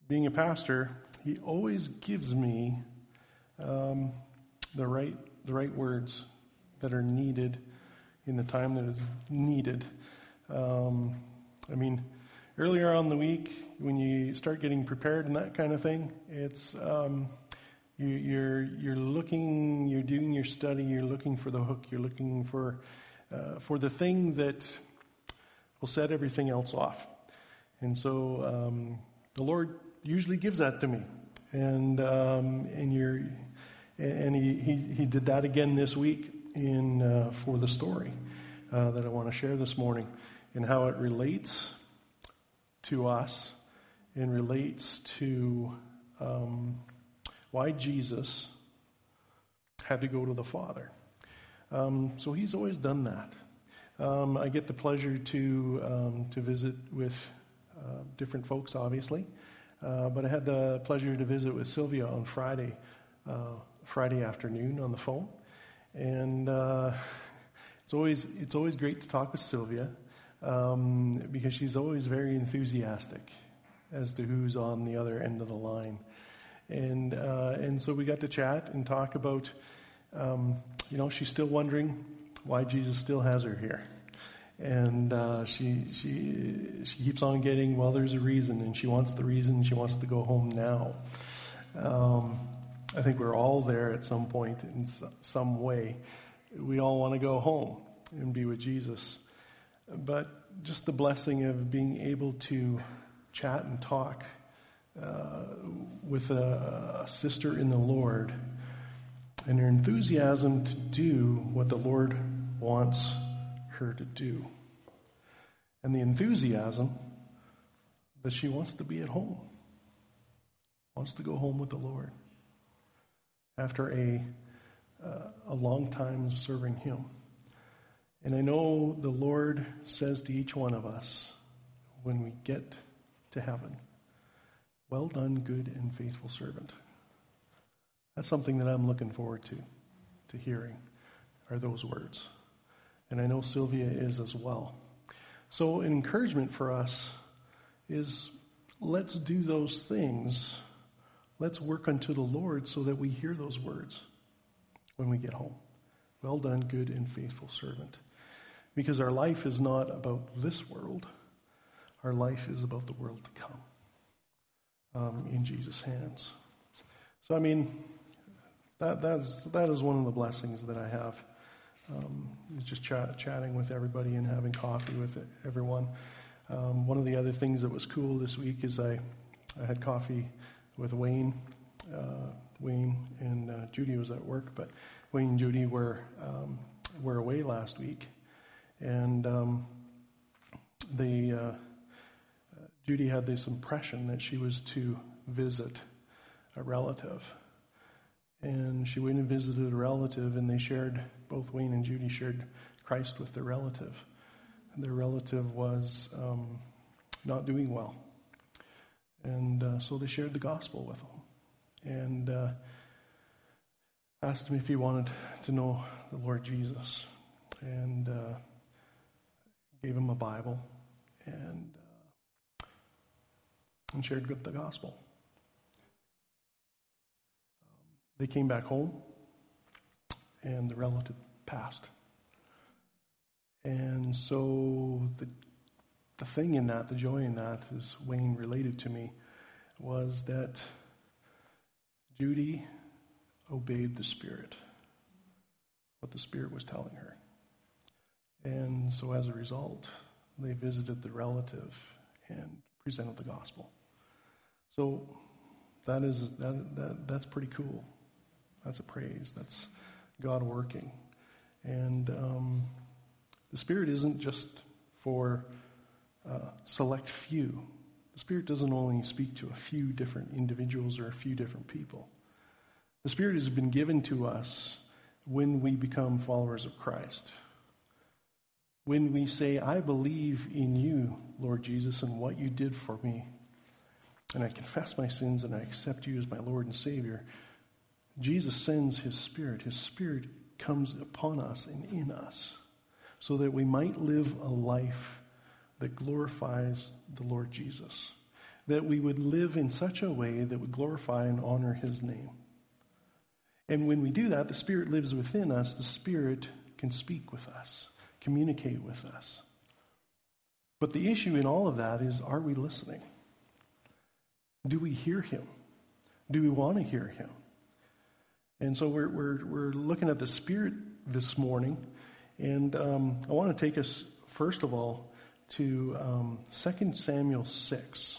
being a pastor, he always gives me the right words that are needed in the time that is needed. Earlier on the week, when you start getting prepared and that kind of thing, it's you're looking, you're doing your study, you're looking for the hook, you're looking for the thing that will set everything else off. And so the Lord usually gives that to me, and he did that again this week for the story that I want to share this morning, and how it relates to us and relates to why Jesus had to go to the Father. So he's always done that. I get the pleasure to visit with different folks, obviously, but I had the pleasure to visit with Sylvia on Friday afternoon on the phone, and it's always great to talk with Sylvia because she's always very enthusiastic as to who's on the other end of the line, and so we got to chat and talk about, she's still wondering why Jesus still has her here. And she keeps on getting, well, there's a reason, and she wants the reason. She wants to go home now. I think we're all there at some point in some way. We all want to go home and be with Jesus. But just the blessing of being able to chat and talk with a sister in the Lord, and her enthusiasm to do what the Lord wants her to do, and the enthusiasm that she wants to be at home, wants to go home with the Lord after a long time serving Him. And I know the Lord says to each one of us when we get to heaven, "Well done, good and faithful servant." That's something that I'm looking forward to hearing, are those words. And I know Sylvia is as well. So an encouragement for us is, let's do those things. Let's work unto the Lord so that we hear those words when we get home. "Well done, good and faithful servant." Because our life is not about this world. Our life is about the world to come, in Jesus' hands. So, that is one of the blessings that I have. Is just chatting with everybody and having coffee with everyone. One of the other things that was cool this week is I had coffee with Wayne. Wayne and Judy was at work, but Wayne and Judy were away last week, and Judy had this impression that she was to visit a relative. And she went and visited a relative, and both Wayne and Judy shared Christ with their relative. And their relative was not doing well. And so they shared the gospel with him. And asked him if he wanted to know the Lord Jesus. And gave him a Bible and shared the gospel. They came back home, and the relative passed. And so the thing in that, the joy in that, as Wayne related to me, was that Judy obeyed the Spirit, what the Spirit was telling her. And so as a result, they visited the relative and presented the gospel. So that's pretty cool. That's a praise. That's God working. And the Spirit isn't just for select few. The Spirit doesn't only speak to a few different individuals or a few different people. The Spirit has been given to us when we become followers of Christ. When we say, "I believe in you, Lord Jesus, and what you did for me, and I confess my sins and I accept you as my Lord and Savior," Jesus sends His Spirit. His Spirit comes upon us and in us so that we might live a life that glorifies the Lord Jesus, that we would live in such a way that would glorify and honor his name. And when we do that, the Spirit lives within us. The Spirit can speak with us, communicate with us. But the issue in all of that is, are we listening? Do we hear him? Do we want to hear him? And so we're looking at the Spirit this morning. And I want to take us, first of all, to 2 Samuel 6.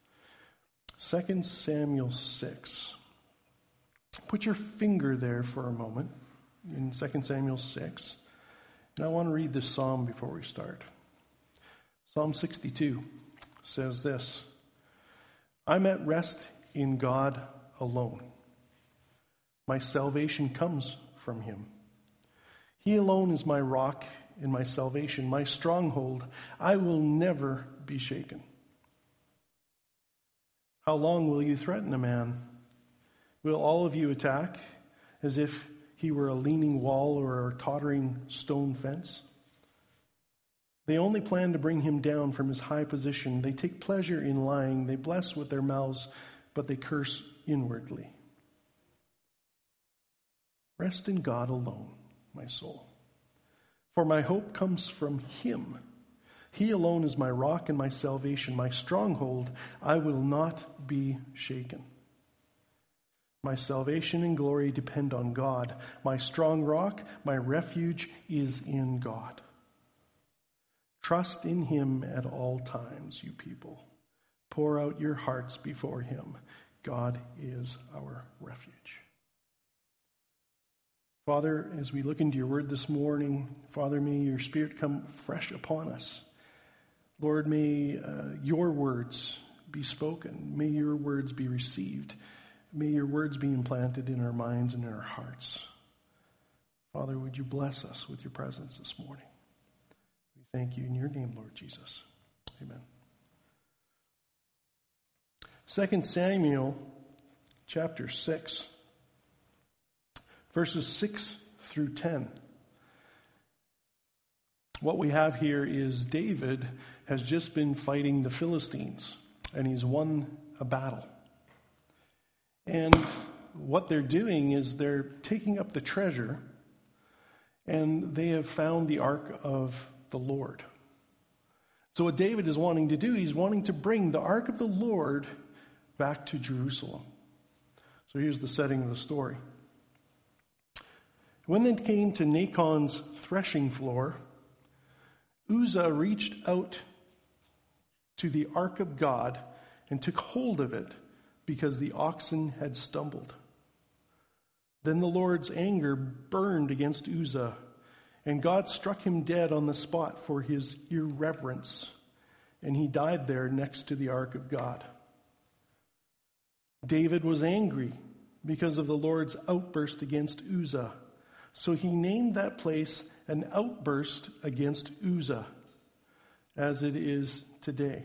2 Samuel 6. Put your finger there for a moment in 2 Samuel 6. And I want to read this psalm before we start. Psalm 62 says this: I'm at rest in God alone. My salvation comes from him. He alone is my rock and my salvation, my stronghold. I will never be shaken. How long will you threaten a man? Will all of you attack as if he were a leaning wall or a tottering stone fence? They only plan to bring him down from his high position. They take pleasure in lying. They bless with their mouths, but they curse inwardly. Rest in God alone, my soul. For my hope comes from him. He alone is my rock and my salvation, my stronghold. I will not be shaken. My salvation and glory depend on God. My strong rock, my refuge is in God. Trust in him at all times, you people. Pour out your hearts before him. God is our refuge. Father, as we look into your word this morning, Father, may your Spirit come fresh upon us. Lord, may your words be spoken. May your words be received. May your words be implanted in our minds and in our hearts. Father, would you bless us with your presence this morning? We thank you in your name, Lord Jesus. Amen. 2 Samuel chapter 6, verses 6 through 10. What we have here is David has just been fighting the Philistines, and he's won a battle. And what they're doing is they're taking up the treasure, and they have found the ark of the Lord. So what David is wanting to do, he's wanting to bring the ark of the Lord back to Jerusalem. So here's the setting of the story. When they came to Nachon's threshing floor, Uzzah reached out to the ark of God and took hold of it because the oxen had stumbled. Then the Lord's anger burned against Uzzah, and God struck him dead on the spot for his irreverence, and he died there next to the ark of God. David was angry because of the Lord's outburst against Uzzah, so he named that place an outburst against Uzzah, as it is today.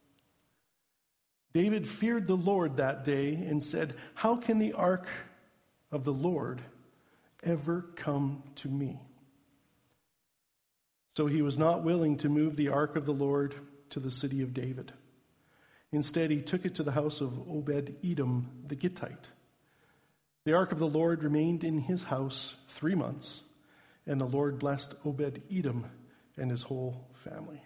David feared the Lord that day and said, "How can the ark of the Lord ever come to me?" So he was not willing to move the ark of the Lord to the city of David. Instead, he took it to the house of Obed-Edom the Gittite. The ark of the Lord remained in his house 3 months, and the Lord blessed Obed-Edom and his whole family.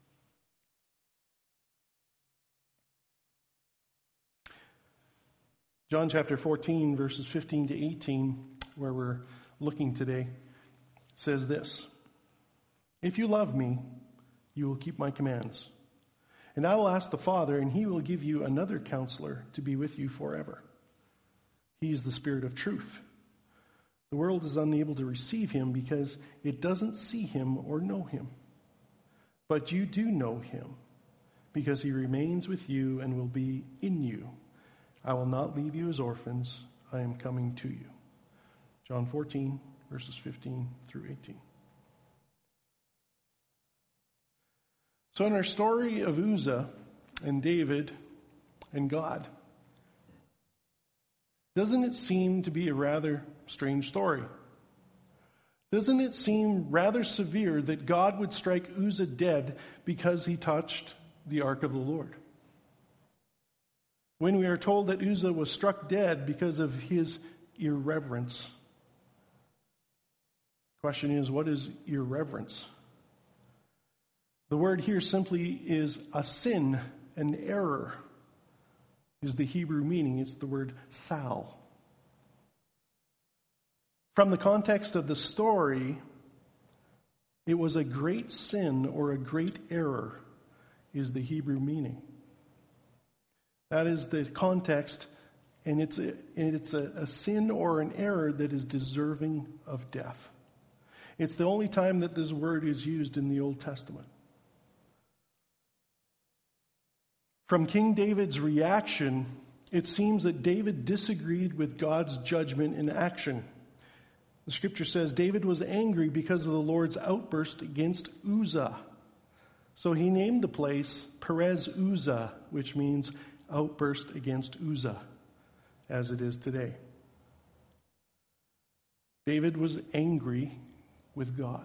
John chapter 14, verses 15 to 18, where we're looking today, says this: "If you love me, you will keep my commands. And I will ask the Father, and he will give you another counselor to be with you forever. He is the Spirit of truth. The world is unable to receive him because it doesn't see him or know him. But you do know him, because he remains with you and will be in you. I will not leave you as orphans. I am coming to you." John 14, verses 15 through 18. So in our story of Uzzah and David and God, doesn't it seem to be a rather strange story? Doesn't it seem rather severe that God would strike Uzzah dead because he touched the ark of the Lord? when we are told that Uzzah was struck dead because of his irreverence. The question is, what is irreverence? The word here simply is a sin, an error, is the Hebrew meaning. It's the word sal. From the context of the story, it was a great sin or a great error, is the Hebrew meaning. That is the context, and it's a sin or an error that is deserving of death. It's the only time that this word is used in the Old Testament. From King David's reaction, it seems that David disagreed with God's judgment in action. The scripture says David was angry because of the Lord's outburst against Uzzah. So he named the place Perez Uzzah, which means outburst against Uzzah, as it is today. David was angry with God.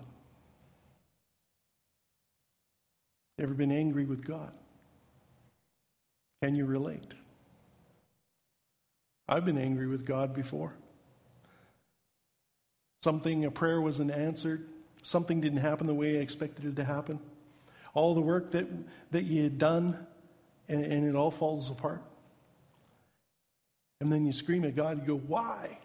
Ever been angry with God? Can you relate? I've been angry with God before. A prayer wasn't answered. Something didn't happen the way I expected it to happen. All the work that you had done, and it all falls apart. And then you scream at God, you go, why?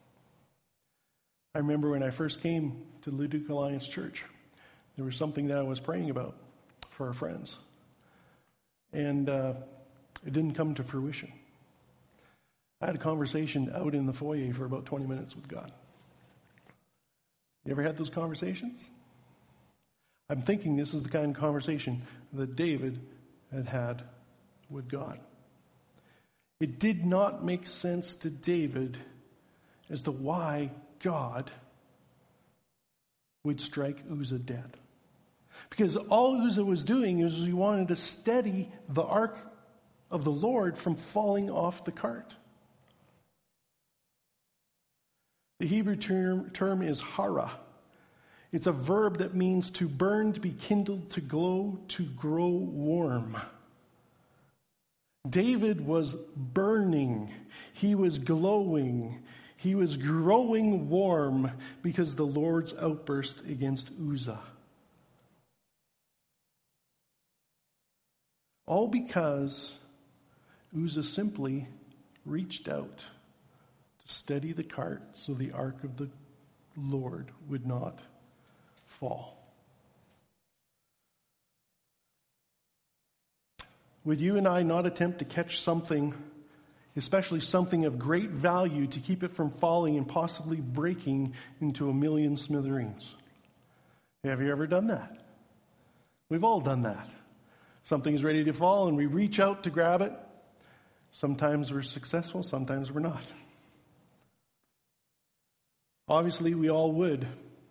I remember when I first came to Leduc Alliance Church, there was something that I was praying about for our friends. And it didn't come to fruition. I had a conversation out in the foyer for about 20 minutes with God. You ever had those conversations? I'm thinking this is the kind of conversation that David had had with God. It did not make sense to David as to why God would strike Uzzah dead. Because all Uzzah was doing is he wanted to steady the ark of the Lord from falling off the cart. The Hebrew term is hara. It's a verb that means to burn, to be kindled, to glow, to grow warm. David was burning. He was glowing. He was growing warm because the Lord's outburst against Uzzah. All because Uzzah simply reached out to steady the cart so the ark of the Lord would not fall. Would you and I not attempt to catch something, especially something of great value, to keep it from falling and possibly breaking into a million smithereens? Have you ever done that? We've all done that. Something's ready to fall and we reach out to grab it. Sometimes we're successful, sometimes we're not. Obviously, we all would.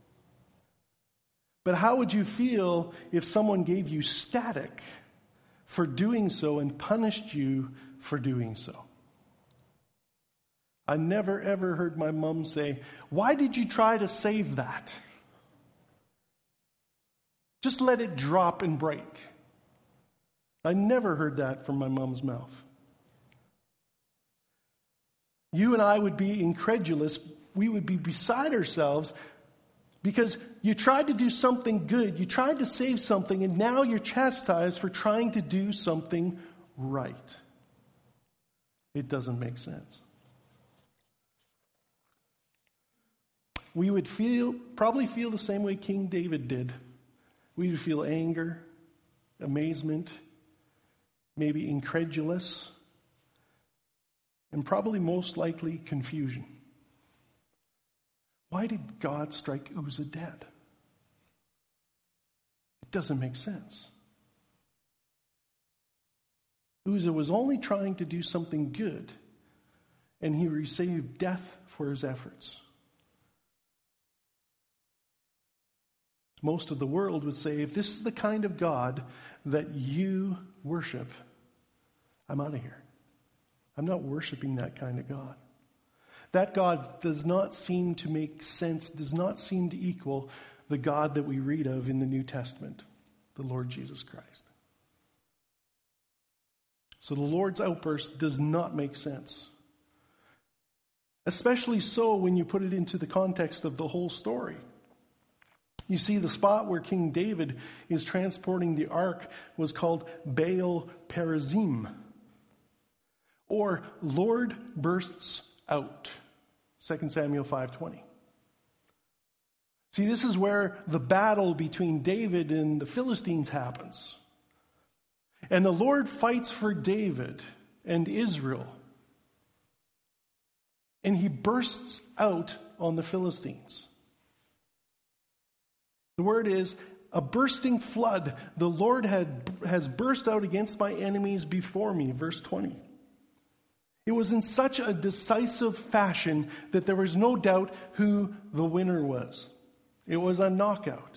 But how would you feel if someone gave you static for doing so and punished you for doing so? I never ever heard my mom say, "Why did you try to save that? Just let it drop and break." I never heard that from my mom's mouth. You and I would be incredulous. We would be beside ourselves because you tried to do something good. You tried to save something, and now you're chastised for trying to do something right. It doesn't make sense. We would probably feel the same way King David did. We would feel anger, amazement, maybe incredulous, and probably most likely confusion. Why did God strike Uzzah dead? It doesn't make sense. Uzzah was only trying to do something good, and he received death for his efforts. Most of the world would say, if this is the kind of God that you worship, I'm out of here. I'm not worshiping that kind of God. That God does not seem to make sense, does not seem to equal the God that we read of in the New Testament, the Lord Jesus Christ. So the Lord's outburst does not make sense. Especially so when you put it into the context of the whole story. You see, the spot where King David is transporting the ark was called Baal Perazim, or Lord bursts out, 2 Samuel 5:20. See, this is where the battle between David and the Philistines happens. And the Lord fights for David and Israel. And he bursts out on the Philistines. The word is a bursting flood. The Lord has burst out against my enemies before me, verse 20. It was in such a decisive fashion that there was no doubt who the winner was. It was a knockout.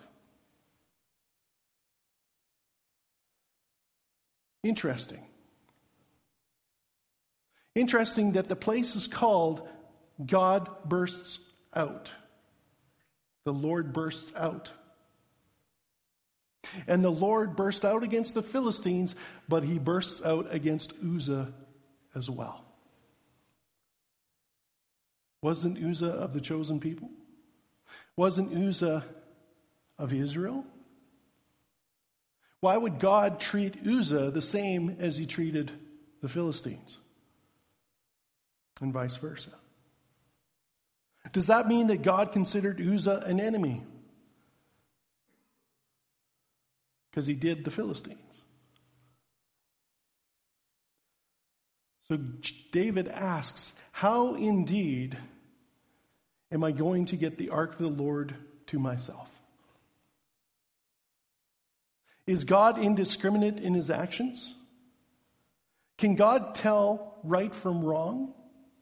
Interesting. Interesting that the place is called God Bursts Out. The Lord bursts out. And the Lord burst out against the Philistines, but he bursts out against Uzzah as well. Wasn't Uzzah of the chosen people? Wasn't Uzzah of Israel? Why would God treat Uzzah the same as he treated the Philistines? And vice versa. Does that mean that God considered Uzzah an enemy? Because he did the Philistines. So David asks, how indeed am I going to get the ark of the Lord to myself? Is God indiscriminate in his actions? Can God tell right from wrong?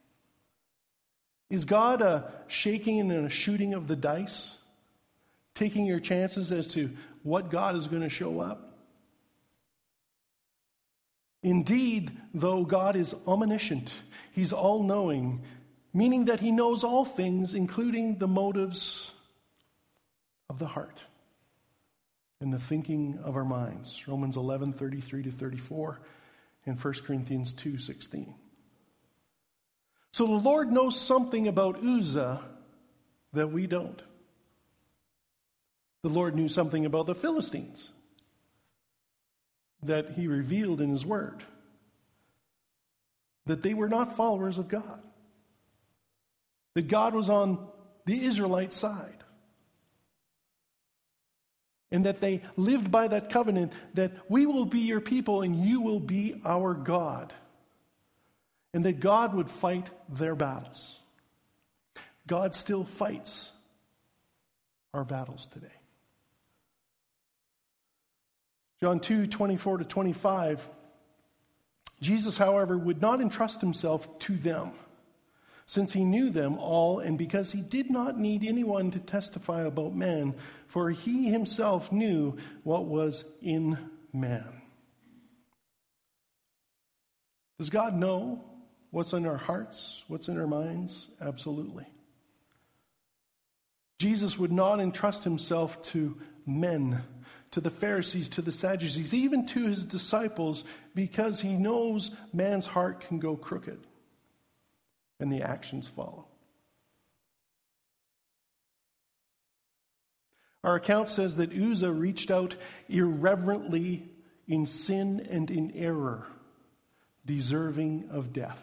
Is God a shaking and a shooting of the dice? Taking your chances as to what God is going to show up? Indeed, though God is omniscient, he's all-knowing, meaning that he knows all things, including the motives of the heart and the thinking of our minds. Romans 11:33-34 and 1 Corinthians 2:16. So the Lord knows something about Uzzah that we don't. The Lord knew something about the Philistines that he revealed in his word. That they were not followers of God. That God was on the Israelite side. And that they lived by that covenant that we will be your people and you will be our God. And that God would fight their battles. God still fights our battles today. John 2:24-25. Jesus, however, would not entrust himself to them, since he knew them all, and because he did not need anyone to testify about man, for he himself knew what was in man. Does God know what's in our hearts, what's in our minds? Absolutely. Jesus would not entrust himself to men, to the Pharisees, to the Sadducees, even to his disciples, because he knows man's heart can go crooked, and the actions follow. Our account says that Uzzah reached out irreverently in sin and in error, deserving of death.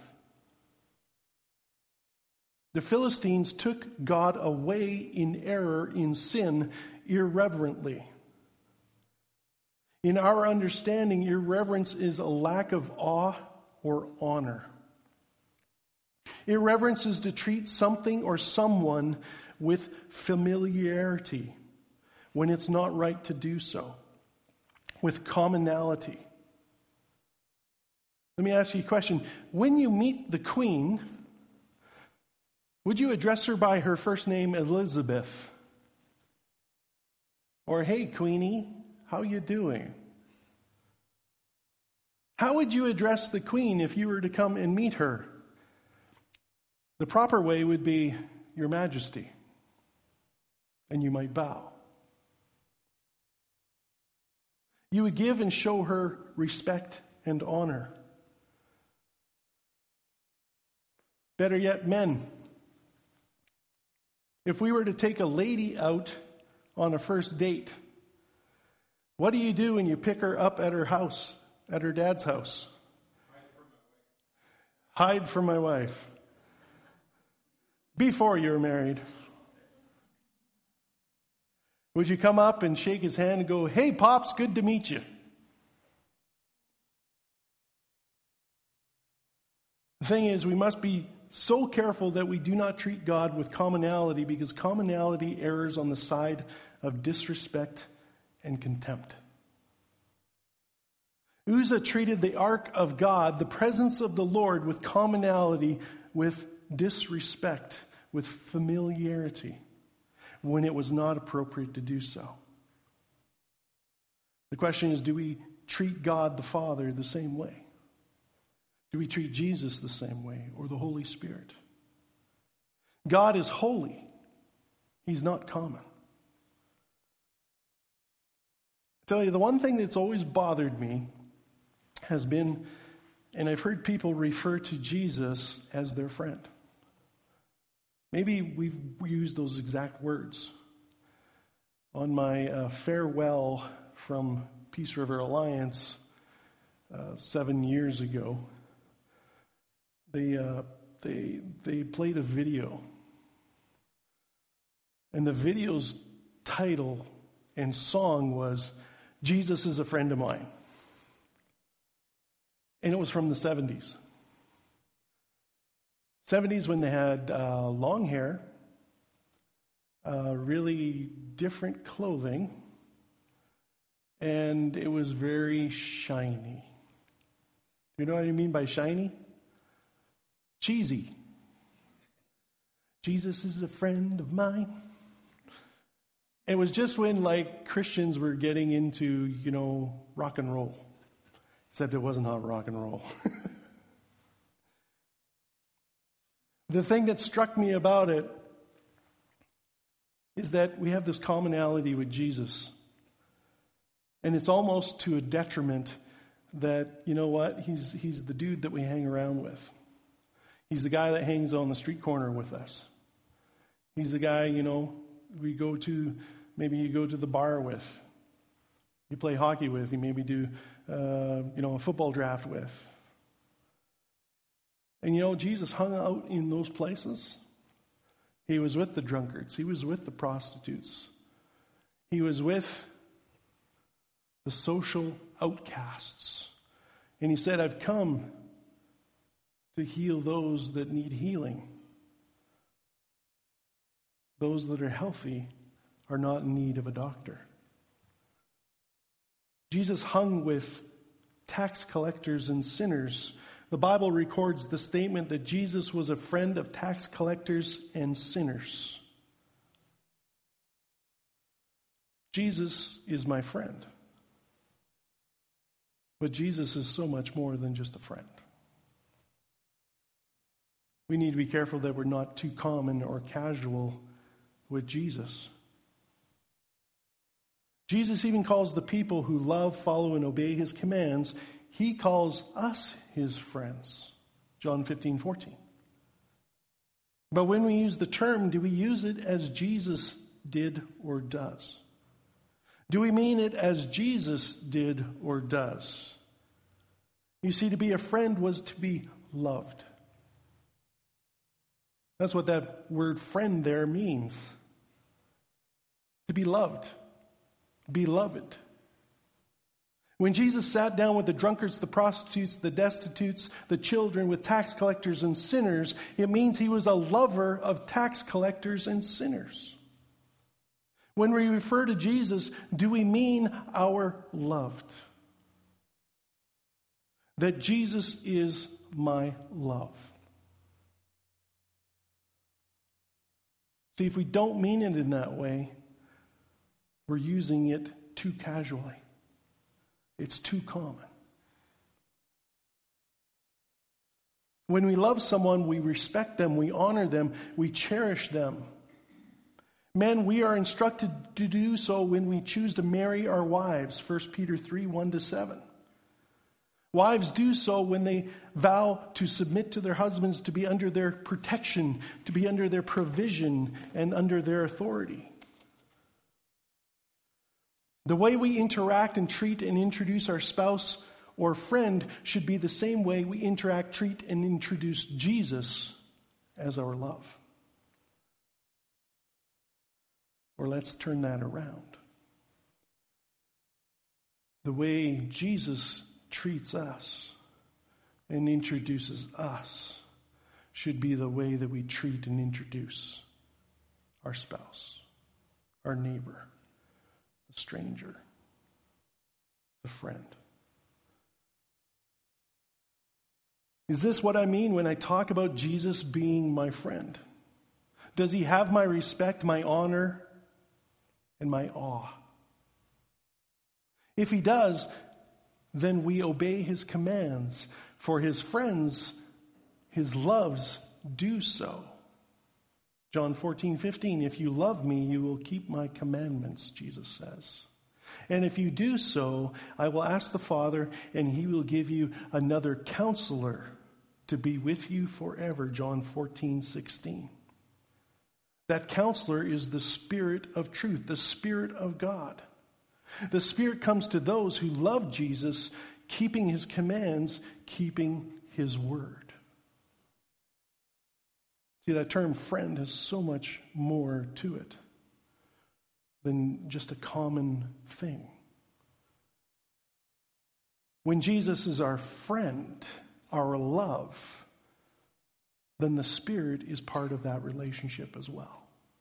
The Philistines took God away in error, in sin, irreverently. In our understanding, irreverence is a lack of awe or honor. Irreverence is to treat something or someone with familiarity when it's not right to do so, with commonality. Let me ask you a question. When you meet the Queen, would you address her by her first name, Elizabeth? Or, hey, Queenie, how you doing? How would you address the Queen if you were to come and meet her? The proper way would be, Your Majesty. And you might bow. You would give and show her respect and honor. Better yet, men. If we were to take a lady out on a first date, what do you do when you pick her up at her house, at her dad's house? Hide from my wife. Before you were married. Would you come up and shake his hand and go, "Hey, Pops, good to meet you"? The thing is, we must be so careful that we do not treat God with commonality, because commonality errs on the side of disrespect and contempt. Uzzah treated the ark of God, the presence of the Lord, with commonality, with disrespect, with familiarity, when it was not appropriate to do so. The question is, do we treat God the Father the same way? Do we treat Jesus the same way, or the Holy Spirit? God is holy. He's not common. I tell you, the one thing that's always bothered me has been, and I've heard people refer to Jesus as their friend. Maybe we've used those exact words. On my farewell from Peace River Alliance 7 years ago, they played a video. And the video's title and song was, "Jesus is a Friend of Mine." And it was from the 70s. 70s, when they had long hair, really different clothing, and it was very shiny. You know what I mean by shiny? Cheesy. Jesus is a friend of mine. It was just when, Christians were getting into, rock and roll. Except it wasn't hot rock and roll. The thing that struck me about it is that we have this commonality with Jesus. And it's almost to a detriment that, you know what, he's the dude that we hang around with. He's the guy that hangs on the street corner with us. He's the guy, we go to, maybe you go to the bar with. You play hockey with. You maybe do, a football draft with. And Jesus hung out in those places. He was with the drunkards. He was with the prostitutes. He was with the social outcasts. And he said, "I've come to heal those that need healing. Those that are healthy are not in need of a doctor." Jesus hung with tax collectors and sinners. The Bible records the statement that Jesus was a friend of tax collectors and sinners. Jesus is my friend. But Jesus is so much more than just a friend. We need to be careful that we're not too common or casual with Jesus. Jesus even calls the people who love, follow, and obey his commands, he calls us his friends. John 15:14. But when we use the term, do we use it as Jesus did or does? Do we mean it as Jesus did or does? You see, to be a friend was to be loved. That's what that word friend there means. To be loved. Beloved. When Jesus sat down with the drunkards, the prostitutes, the destitutes, the children, with tax collectors and sinners, it means he was a lover of tax collectors and sinners. When we refer to Jesus, do we mean our loved? That Jesus is my love. See, if we don't mean it in that way, we're using it too casually. It's too common. When we love someone, we respect them, we honor them, we cherish them. Men, we are instructed to do so when we choose to marry our wives, 1 Peter 3:1-7. Wives do so when they vow to submit to their husbands, to be under their protection, to be under their provision, and under their authority. The way we interact and treat and introduce our spouse or friend should be the same way we interact, treat, and introduce Jesus as our love. Or let's turn that around. The way Jesus treats us and introduces us should be the way that we treat and introduce our spouse, our neighbor, the stranger, the friend. Is this what I mean when I talk about Jesus being my friend? Does he have my respect, my honor, and my awe? If he does, then we obey his commands, for his friends, his loves, do so. John 14:15, if you love me, you will keep my commandments, Jesus says. And if you do so, I will ask the Father, and he will give you another counselor to be with you forever, John 14:16. That counselor is the Spirit of truth, the Spirit of God. The Spirit comes to those who love Jesus, keeping his commands, keeping his word. See, that term friend has so much more to it than just a common thing. When Jesus is our friend, our love, then the Spirit is part of that relationship as well.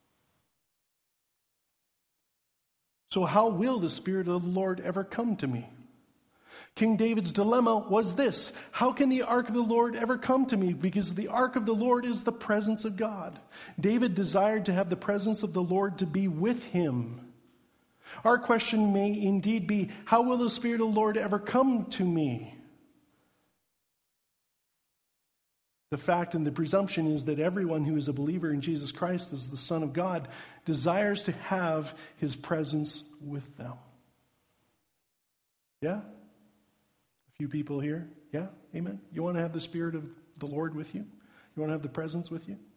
So how will the Spirit of the Lord ever come to me? King David's dilemma was this: how can the ark of the Lord ever come to me? Because the ark of the Lord is the presence of God. David desired to have the presence of the Lord to be with him. Our question may indeed be, how will the Spirit of the Lord ever come to me? The fact and the presumption is that everyone who is a believer in Jesus Christ as the Son of God desires to have his presence with them. Yeah? A few people here? Yeah? Amen? You want to have the Spirit of the Lord with you? You want to have the presence with you?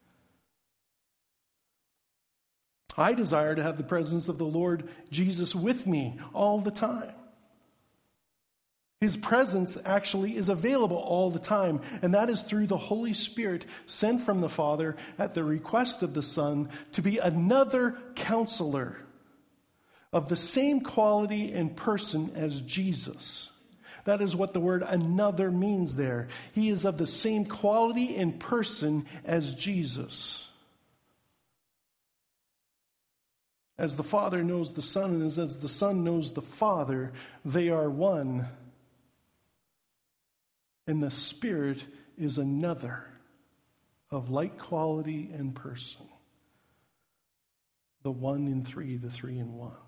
I desire to have the presence of the Lord Jesus with me all the time. His presence actually is available all the time, and that is through the Holy Spirit sent from the Father at the request of the Son to be another counselor of the same quality and person as Jesus. That is what the word another means there. He is of the same quality and person as Jesus. As the Father knows the Son, and as the Son knows the Father, they are one. And the Spirit is another of like quality and person. The one in three, the three in one.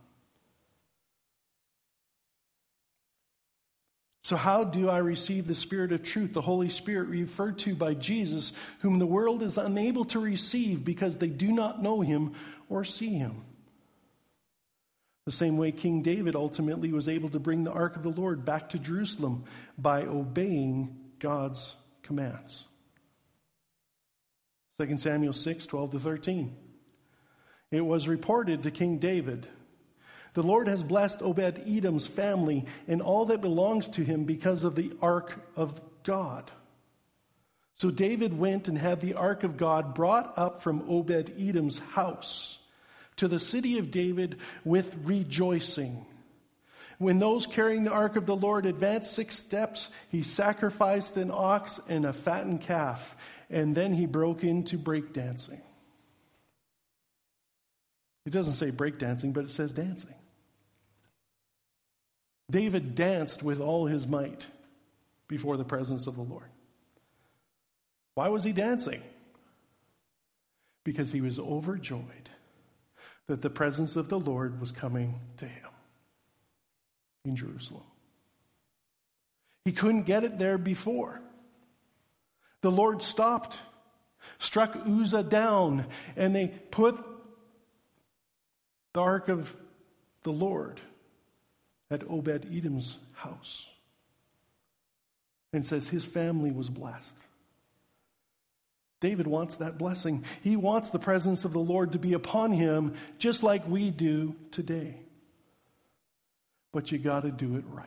So how do I receive the Spirit of truth, the Holy Spirit referred to by Jesus, whom the world is unable to receive because they do not know him or see him? The same way King David ultimately was able to bring the ark of the Lord back to Jerusalem by obeying God's commands. 2 Samuel 6:12-13. It was reported to King David, the Lord has blessed Obed-Edom's family and all that belongs to him because of the ark of God. So David went and had the ark of God brought up from Obed-Edom's house to the city of David with rejoicing. When those carrying the ark of the Lord advanced 6 steps, he sacrificed an ox and a fattened calf, and then he broke into breakdancing. It doesn't say breakdancing, but it says dancing. David danced with all his might before the presence of the Lord. Why was he dancing? Because he was overjoyed that the presence of the Lord was coming to him in Jerusalem. He couldn't get it there before. The Lord stopped, struck Uzzah down, and they put the ark of the Lord at Obed-Edom's house. And it says his family was blessed. David wants that blessing. He wants the presence of the Lord to be upon him, just like we do today. But you got to do it right.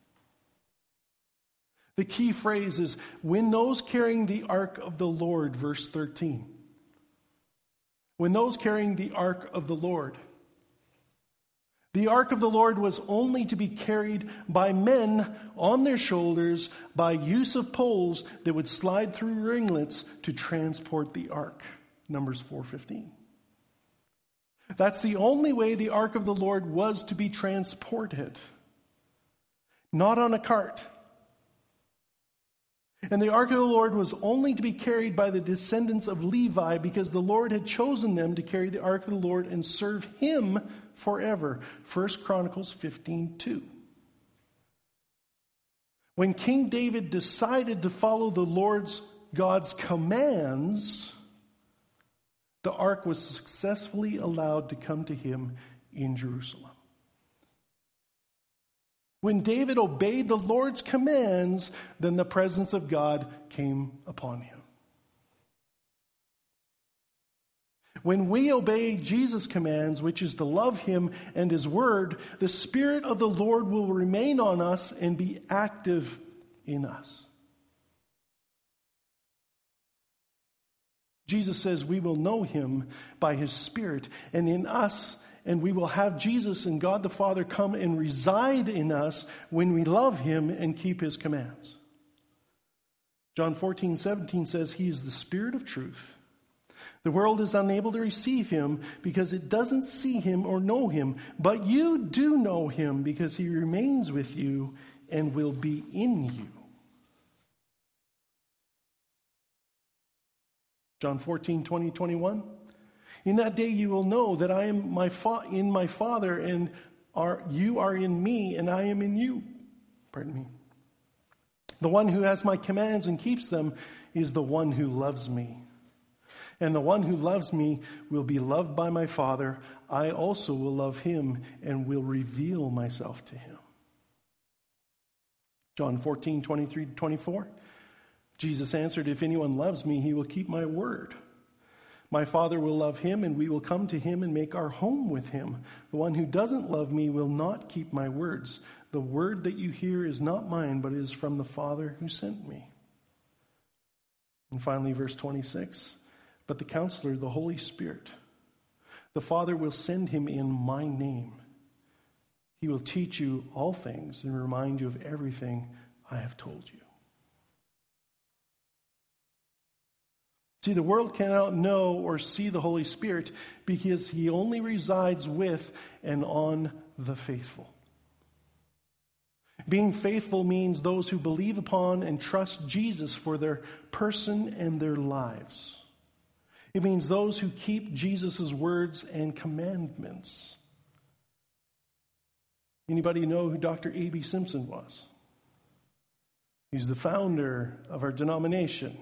The key phrase is, when those carrying the ark of the Lord, verse 13. When those carrying the ark of the Lord. The ark of the Lord was only to be carried by men on their shoulders by use of poles that would slide through ringlets to transport the ark. Numbers 4:15. That's the only way the ark of the Lord was to be transported. Not on a cart. And the ark of the Lord was only to be carried by the descendants of Levi, because the Lord had chosen them to carry the ark of the Lord and serve him forever. 1 Chronicles 15:2. When King David decided to follow the Lord's God's commands, the ark was successfully allowed to come to him in Jerusalem. When David obeyed the Lord's commands, then the presence of God came upon him. When we obey Jesus' commands, which is to love him and his word, the Spirit of the Lord will remain on us and be active in us. Jesus says we will know him by his Spirit and in us, and we will have Jesus and God the Father come and reside in us when we love him and keep his commands. John 14:17 says he is the Spirit of truth. The world is unable to receive him because it doesn't see him or know him, but you do know him because he remains with you and will be in you. John 14:20-21. In that day you will know that I am in my Father, and you are in me, and I am in you. Pardon me. The one who has my commands and keeps them is the one who loves me. And the one who loves me will be loved by my Father. I also will love him and will reveal myself to him. John 14:23-24. Jesus answered, if anyone loves me, he will keep my word. My Father will love him, and we will come to him and make our home with him. The one who doesn't love me will not keep my words. The word that you hear is not mine, but is from the Father who sent me. And finally, verse 26. But the Counselor, the Holy Spirit, the Father will send him in my name. He will teach you all things and remind you of everything I have told you. See, the world cannot know or see the Holy Spirit because he only resides with and on the faithful. Being faithful means those who believe upon and trust Jesus for their person and their lives. It means those who keep Jesus' words and commandments. Anybody know who Dr. A.B. Simpson was? He's the founder of our denomination.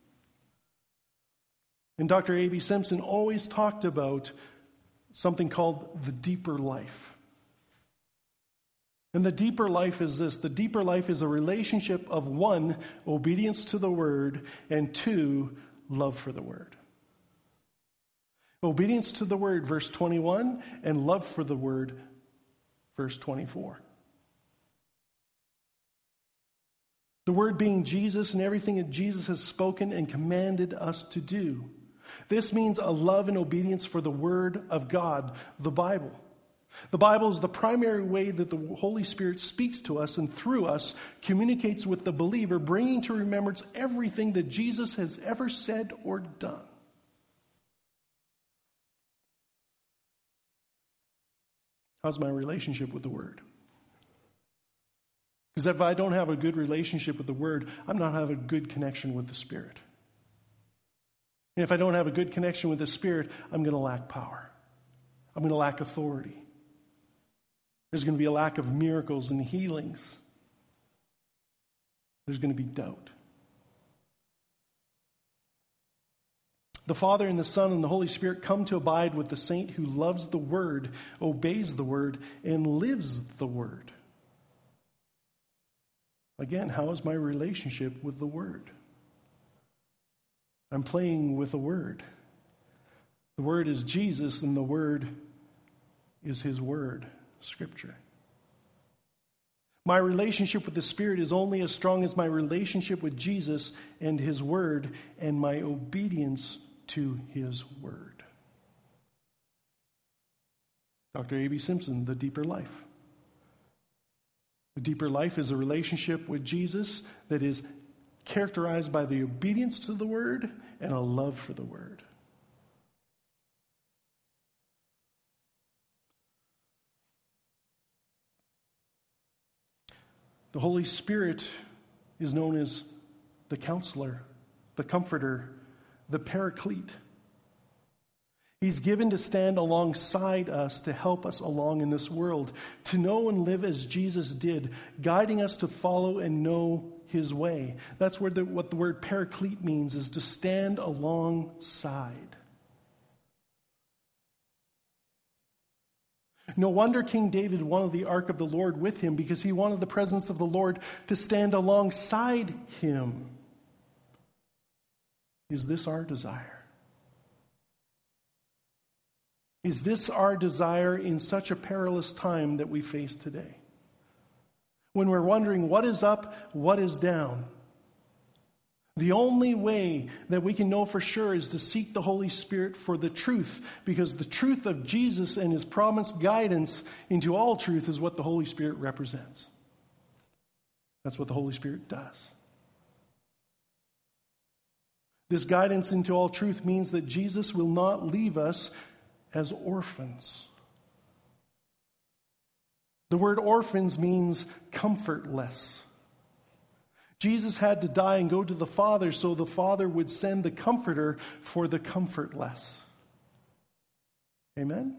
And Dr. A.B. Simpson always talked about something called the deeper life. And the deeper life is this. The deeper life is a relationship of 1, obedience to the word, and 2, love for the word. Obedience to the word, verse 21, and love for the word, verse 24. The word being Jesus and everything that Jesus has spoken and commanded us to do. This means a love and obedience for the word of God, the Bible. The Bible is the primary way that the Holy Spirit speaks to us and through us communicates with the believer, bringing to remembrance everything that Jesus has ever said or done. How's my relationship with the Word? Because if I don't have a good relationship with the Word, I'm not having a good connection with the Spirit. And if I don't have a good connection with the Spirit, I'm going to lack power. I'm going to lack authority. There's going to be a lack of miracles and healings. There's going to be doubt. The Father and the Son and the Holy Spirit come to abide with the saint who loves the Word, obeys the Word, and lives the Word. Again, how is my relationship with the Word? I'm playing with the Word. The Word is Jesus, and the Word is His Word, Scripture. My relationship with the Spirit is only as strong as my relationship with Jesus and His Word and my obedience to His Word. Dr. A.B. Simpson, The Deeper Life. The deeper life is a relationship with Jesus that is characterized by the obedience to the Word and a love for the Word. The Holy Spirit is known as the Counselor, the Comforter, the Paraclete. He's given to stand alongside us to help us along in this world, to know and live as Jesus did, guiding us to follow and know His way. That's what the word Paraclete means, is to stand alongside. No wonder King David wanted the ark of the Lord with him, because he wanted the presence of the Lord to stand alongside him. Is this our desire? Is this our desire in such a perilous time that we face today? When we're wondering what is up, what is down, the only way that we can know for sure is to seek the Holy Spirit for the truth, because the truth of Jesus and His promised guidance into all truth is what the Holy Spirit represents. That's what the Holy Spirit does. This guidance into all truth means that Jesus will not leave us as orphans. The word orphans means comfortless. Jesus had to die and go to the Father so the Father would send the Comforter for the comfortless. Amen?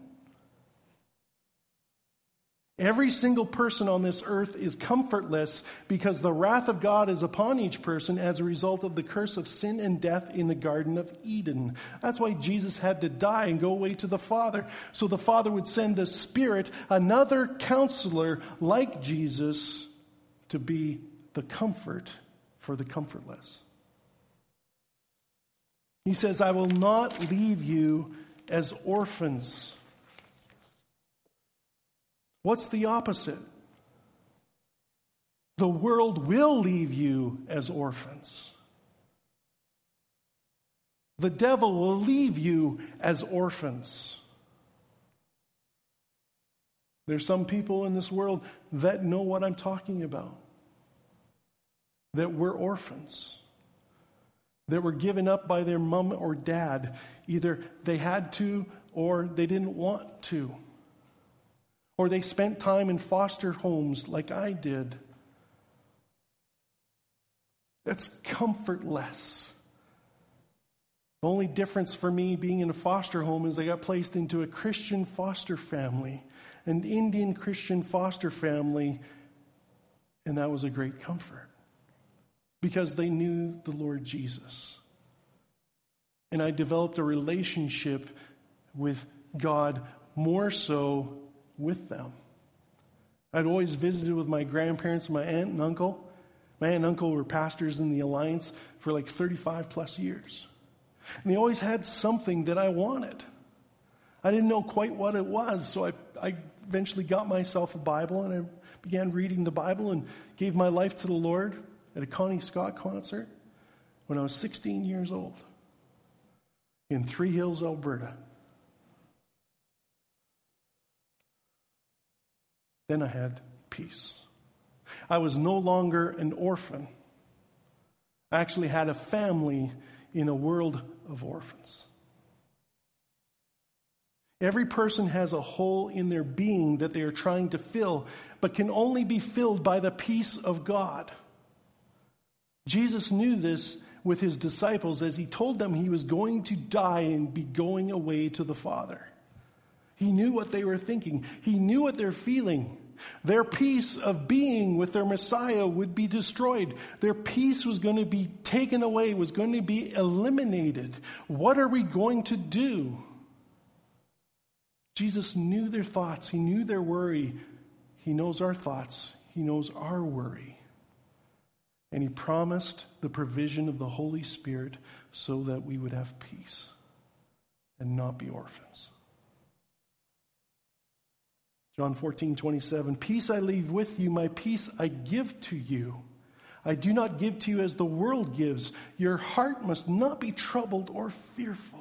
Every single person on this earth is comfortless because the wrath of God is upon each person as a result of the curse of sin and death in the Garden of Eden. That's why Jesus had to die and go away to the Father, so the Father would send the Spirit, another counselor like Jesus, to be the comfort for the comfortless. He says, I will not leave you as orphans. What's the opposite? The world will leave you as orphans. The devil will leave you as orphans. There's some people in this world that know what I'm talking about. That were orphans. That were given up by their mom or dad. Either they had to or they didn't want to. Or they spent time in foster homes like I did. That's comfortless. The only difference for me being in a foster home is I got placed into a Christian foster family, an Indian Christian foster family, and that was a great comfort because they knew the Lord Jesus. And I developed a relationship with God more so with them. I'd always visited with my grandparents and my aunt and uncle. My aunt and uncle were pastors in the Alliance for like 35 plus years. And they always had something that I wanted. I didn't know quite what it was, so I eventually got myself a Bible and I began reading the Bible and gave my life to the Lord at a Connie Scott concert when I was 16 years old in Three Hills, Alberta. Then I had peace. I was no longer an orphan. I actually had a family in a world of orphans. Every person has a hole in their being that they are trying to fill, but can only be filled by the peace of God. Jesus knew this with his disciples as he told them he was going to die and be going away to the Father. He knew what they were thinking. He knew what they're feeling. Their peace of being with their Messiah would be destroyed. Their peace was going to be taken away, was going to be eliminated. What are we going to do? Jesus knew their thoughts. He knew their worry. He knows our thoughts. He knows our worry. And he promised the provision of the Holy Spirit so that we would have peace and not be orphans. John 14:27, peace I leave with you, my peace I give to you. I do not give to you as the world gives. Your heart must not be troubled or fearful.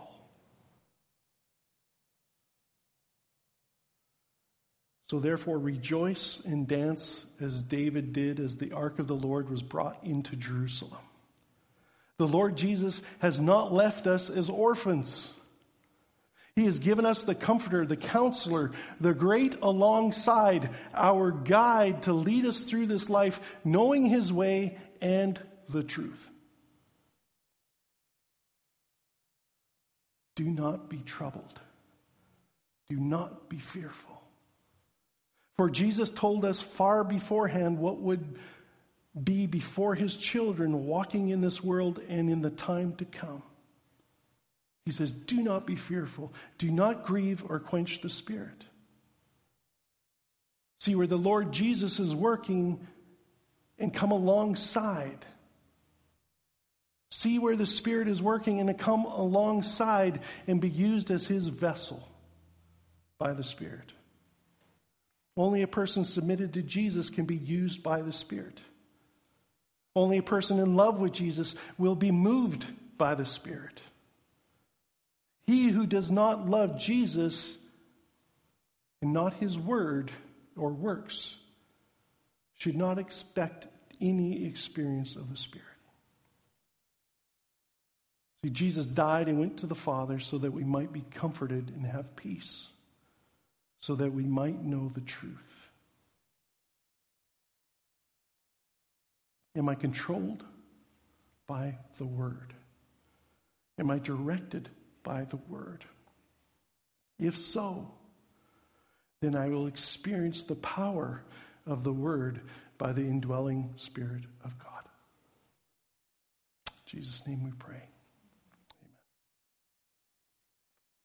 So therefore rejoice and dance as David did as the ark of the Lord was brought into Jerusalem. The Lord Jesus has not left us as orphans. He has given us the Comforter, the Counselor, the great alongside, our guide to lead us through this life, knowing his way and the truth. Do not be troubled. Do not be fearful. For Jesus told us far beforehand what would be before his children walking in this world and in the time to come. He says, do not be fearful. Do not grieve or quench the Spirit. See, where the Lord Jesus is working and come alongside. See where the Spirit is working and to come alongside and be used as his vessel by the Spirit. Only a person submitted to Jesus can be used by the Spirit. Only a person in love with Jesus will be moved by the Spirit. He who does not love Jesus and not his word or works should not expect any experience of the Spirit. See, Jesus died and went to the Father so that we might be comforted and have peace, so that we might know the truth. Am I controlled by the Word? Am I directed by the Word? If so, then I will experience the power of the Word by the indwelling Spirit of God. In Jesus' name we pray.